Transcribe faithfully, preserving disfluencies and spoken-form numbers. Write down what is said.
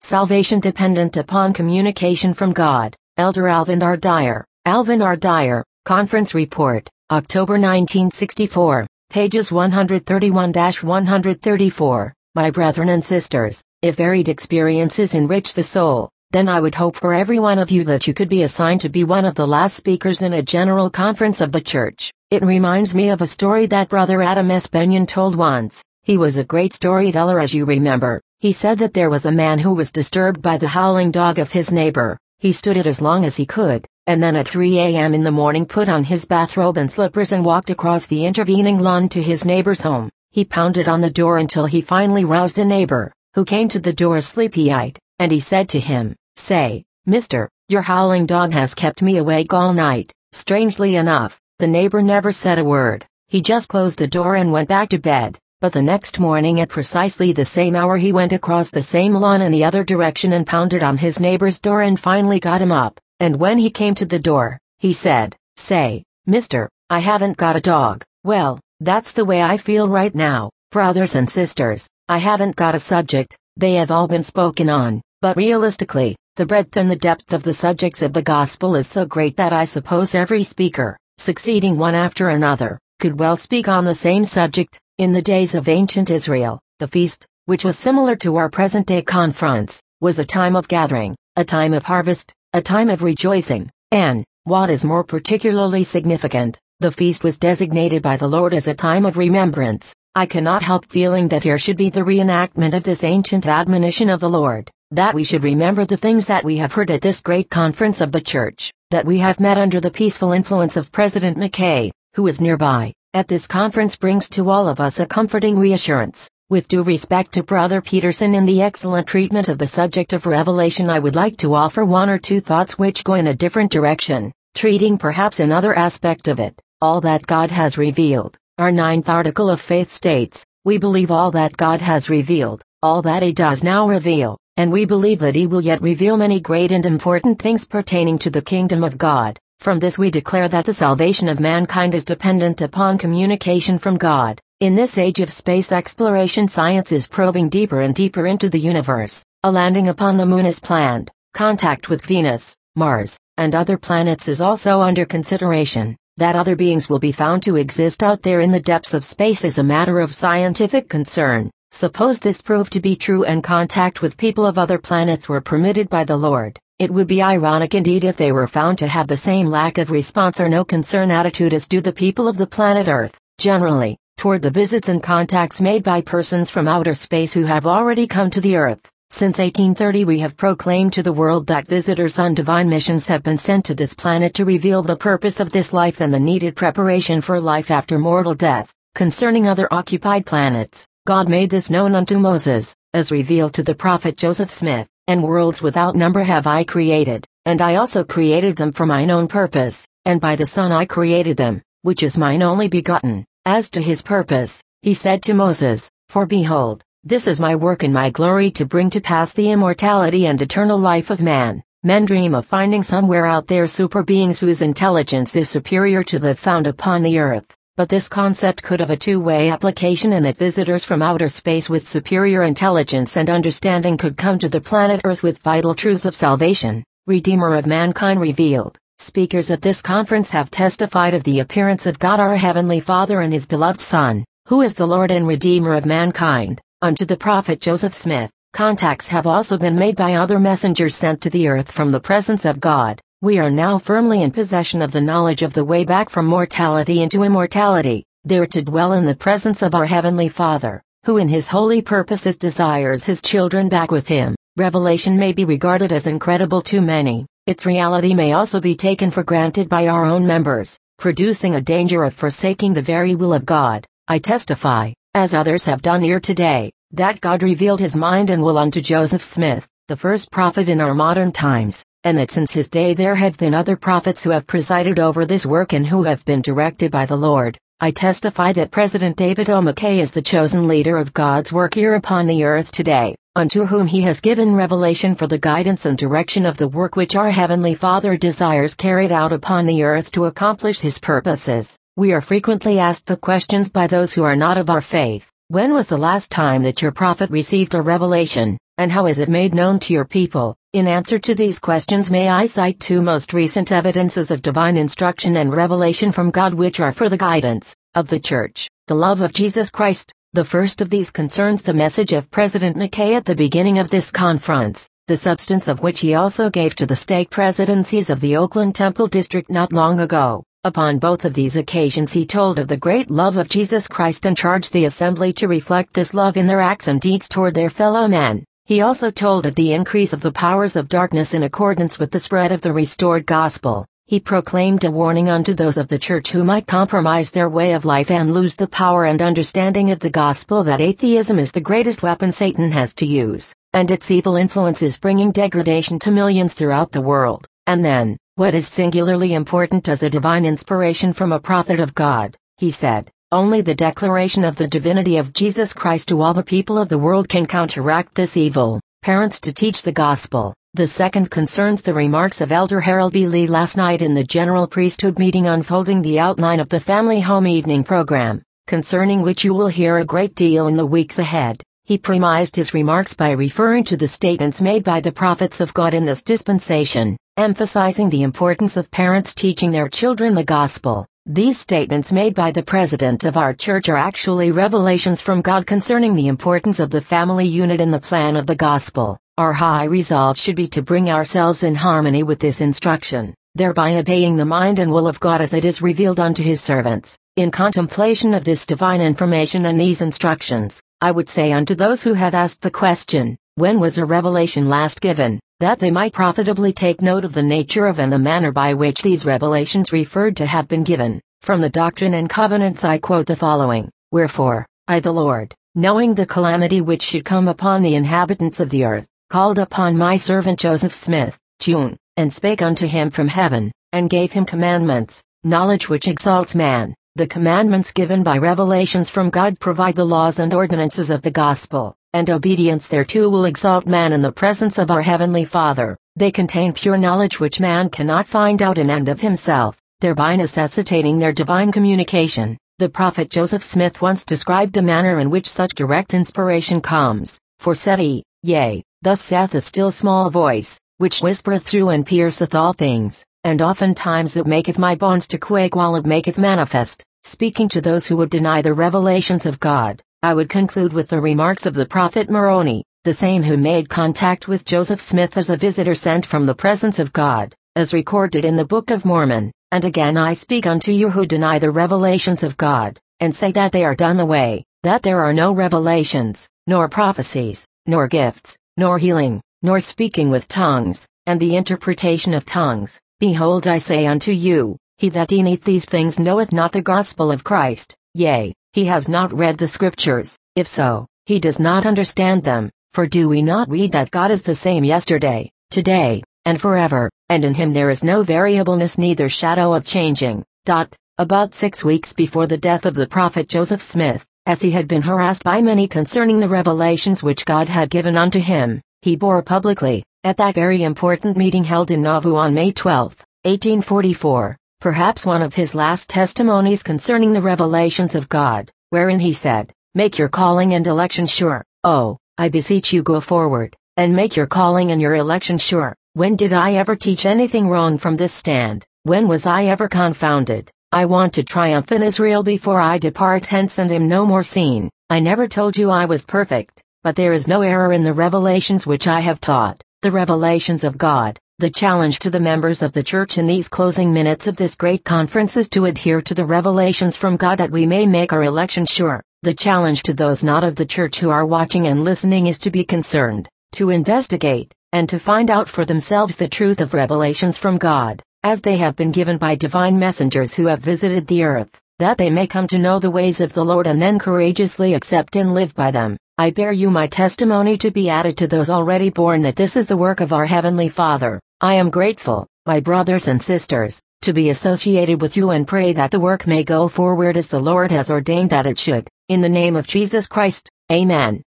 Salvation dependent upon communication from God. Elder Alvin R. Dyer. Alvin R. Dyer, Conference Report, October nineteen sixty-four, pages one thirty-one to one thirty-four. My brethren and sisters, if varied experiences enrich the soul, then I would hope for every one of you that you could be assigned to be one of the last speakers in a general conference of the church. It reminds me of a story that Brother Adam S. Benyon told once. He was a great storyteller, as you remember. He said that there was a man who was disturbed by the howling dog of his neighbor. He stood it as long as he could, and then at three a m in the morning put on his bathrobe and slippers and walked across the intervening lawn to his neighbor's home. He pounded on the door until he finally roused a neighbor, who came to the door sleepy-eyed, and he said to him, "Say, mister, your howling dog has kept me awake all night." Strangely enough, the neighbor never said a word. He just closed the door and went back to bed. But the next morning at precisely the same hour he went across the same lawn in the other direction and pounded on his neighbor's door and finally got him up. And when he came to the door, he said, "Say, mister, I haven't got a dog." Well, that's the way I feel right now, brothers and sisters. I haven't got a subject. They have all been spoken on, but realistically, the breadth and the depth of the subjects of the gospel is so great that I suppose every speaker, succeeding one after another, could well speak on the same subject. In the days of ancient Israel, the feast, which was similar to our present-day conference, was a time of gathering, a time of harvest, a time of rejoicing, and, what is more particularly significant, the feast was designated by the Lord as a time of remembrance. I cannot help feeling that here should be the reenactment of this ancient admonition of the Lord, that we should remember the things that we have heard at this great conference of the church, that we have met under the peaceful influence of President McKay, who is nearby. At this conference brings to all of us a comforting reassurance. With due respect to Brother Peterson in the excellent treatment of the subject of Revelation, I would like to offer one or two thoughts which go in a different direction, treating perhaps another aspect of it. All that God has revealed. Our ninth article of faith states, we believe all that God has revealed, all that He does now reveal, and we believe that He will yet reveal many great and important things pertaining to the kingdom of God. From this we declare that the salvation of mankind is dependent upon communication from God. In this age of space exploration, science is probing deeper and deeper into the universe. A landing upon the moon is planned. Contact with Venus, Mars, and other planets is also under consideration. That other beings will be found to exist out there in the depths of space is a matter of scientific concern. Suppose this proved to be true and contact with people of other planets were permitted by the Lord. It would be ironic indeed if they were found to have the same lack of response or no concern attitude as do the people of the planet Earth, generally, toward the visits and contacts made by persons from outer space who have already come to the Earth. Since eighteen thirty we have proclaimed to the world that visitors on divine missions have been sent to this planet to reveal the purpose of this life and the needed preparation for life after mortal death. Concerning other occupied planets, God made this known unto Moses, as revealed to the prophet Joseph Smith. And worlds without number have I created, and I also created them for mine own purpose, and by the Son I created them, which is mine only begotten. As to his purpose, he said to Moses, For behold, this is my work and my glory to bring to pass the immortality and eternal life of man. Men dream of finding somewhere out there super beings whose intelligence is superior to that found upon the earth. But this concept could have a two-way application in that visitors from outer space with superior intelligence and understanding could come to the planet Earth with vital truths of salvation, Redeemer of mankind revealed. Speakers at this conference have testified of the appearance of God our Heavenly Father and His beloved Son, who is the Lord and Redeemer of mankind, unto the prophet Joseph Smith. Contacts have also been made by other messengers sent to the earth from the presence of God. We are now firmly in possession of the knowledge of the way back from mortality into immortality, there to dwell in the presence of our Heavenly Father, who in His holy purposes desires His children back with Him. Revelation may be regarded as incredible to many. Its reality may also be taken for granted by our own members, producing a danger of forsaking the very will of God. I testify, as others have done here today, that God revealed His mind and will unto Joseph Smith, the first prophet in our modern times, and that since his day there have been other prophets who have presided over this work and who have been directed by the Lord. I testify that President David O. McKay is the chosen leader of God's work here upon the earth today, unto whom He has given revelation for the guidance and direction of the work which our Heavenly Father desires carried out upon the earth to accomplish His purposes. We are frequently asked the questions by those who are not of our faith, When was the last time that your prophet received a revelation, and how is it made known to your people? In answer to these questions may I cite two most recent evidences of divine instruction and revelation from God which are for the guidance of the Church, the love of Jesus Christ. The first of these concerns the message of President McKay at the beginning of this conference, the substance of which he also gave to the stake presidencies of the Oakland Temple District not long ago. Upon both of these occasions he told of the great love of Jesus Christ and charged the assembly to reflect this love in their acts and deeds toward their fellow men. He also told of the increase of the powers of darkness in accordance with the spread of the restored gospel. He proclaimed a warning unto those of the church who might compromise their way of life and lose the power and understanding of the gospel that atheism is the greatest weapon Satan has to use, and its evil influence is bringing degradation to millions throughout the world. And then, what is singularly important as a divine inspiration from a prophet of God, he said, only the declaration of the divinity of Jesus Christ to all the people of the world can counteract this evil. Parents to teach the gospel. The second concerns the remarks of Elder Harold B. Lee last night in the General Priesthood meeting unfolding the outline of the Family Home Evening program, concerning which you will hear a great deal in the weeks ahead. He premised his remarks by referring to the statements made by the prophets of God in this dispensation, emphasizing the importance of parents teaching their children the gospel. These statements made by the president of our church are actually revelations from God concerning the importance of the family unit in the plan of the gospel. Our high resolve should be to bring ourselves in harmony with this instruction, thereby obeying the mind and will of God as it is revealed unto his servants. In contemplation of this divine information and these instructions, I would say unto those who have asked the question, when was a revelation last given, that they might profitably take note of the nature of and the manner by which these revelations referred to have been given. From the Doctrine and Covenants I quote the following, Wherefore, I the Lord, knowing the calamity which should come upon the inhabitants of the earth, called upon my servant Joseph Smith, June, and spake unto him from heaven, and gave him commandments, knowledge which exalts man. The commandments given by revelations from God provide the laws and ordinances of the gospel, and obedience thereto will exalt man in the presence of our Heavenly Father. They contain pure knowledge which man cannot find out in and of himself, thereby necessitating their divine communication. The prophet Joseph Smith once described the manner in which such direct inspiration comes. For said he, Yea, thus saith a still small voice, which whispereth through and pierceth all things, and oftentimes it maketh my bones to quake while it maketh manifest. Speaking to those who would deny the revelations of God, I would conclude with the remarks of the prophet Moroni, the same who made contact with Joseph Smith as a visitor sent from the presence of God, as recorded in the Book of Mormon. And again I speak unto you who deny the revelations of God, and say that they are done away, that there are no revelations, nor prophecies, nor gifts, nor healing, nor speaking with tongues, and the interpretation of tongues. Behold, I say unto you, he that denieth these things knoweth not the gospel of Christ, yea, he has not read the Scriptures. If so, he does not understand them. For do we not read that God is the same yesterday, today, and forever, and in him there is no variableness neither shadow of changing. Dot. About six weeks before the death of the prophet Joseph Smith, as he had been harassed by many concerning the revelations which God had given unto him, he bore publicly, at that very important meeting held in Nauvoo on May twelfth, eighteen forty-four, perhaps one of his last testimonies concerning the revelations of God, wherein he said, Make your calling and election sure. Oh, I beseech you go forward, and make your calling and your election sure. When did I ever teach anything wrong from this stand? When was I ever confounded? I want to triumph in Israel before I depart hence and am no more seen. I never told you I was perfect, but there is no error in the revelations which I have taught, the revelations of God. The challenge to the members of the church in these closing minutes of this great conference is to adhere to the revelations from God that we may make our election sure. The challenge to those not of the church who are watching and listening is to be concerned, to investigate, and to find out for themselves the truth of revelations from God, as they have been given by divine messengers who have visited the earth, that they may come to know the ways of the Lord and then courageously accept and live by them. I bear you my testimony to be added to those already born that this is the work of our Heavenly Father. I am grateful, my brothers and sisters, to be associated with you and pray that the work may go forward as the Lord has ordained that it should. In the name of Jesus Christ, Amen.